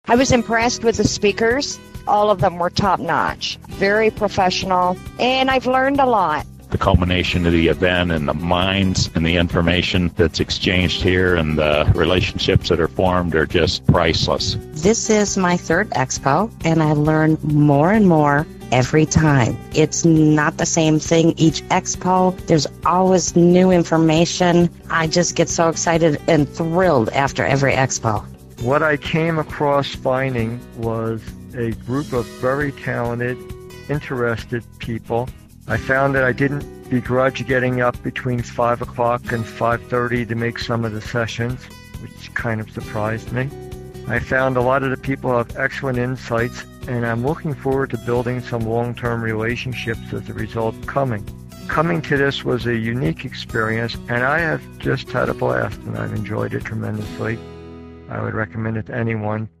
I was impressed with the speakers. All of them were top-notch, very professional, and I've learned a lot. The culmination of the event and the minds and the information that's exchanged here and the relationships that are formed are just priceless. This is my third expo, and I learn more and more every time. It's not the same thing each expo. There's always new information. I just get so excited and thrilled after every expo. What I came across finding was a group of very talented, interested people. I found that I didn't begrudge getting up between 5 o'clock and 5:30 to make some of the sessions, which kind of surprised me. I found a lot of the people have excellent insights, and I'm looking forward to building some long-term relationships as a result of coming. Coming to this was a unique experience, and I have just had a blast, and I've enjoyed it tremendously. I would recommend it to anyone.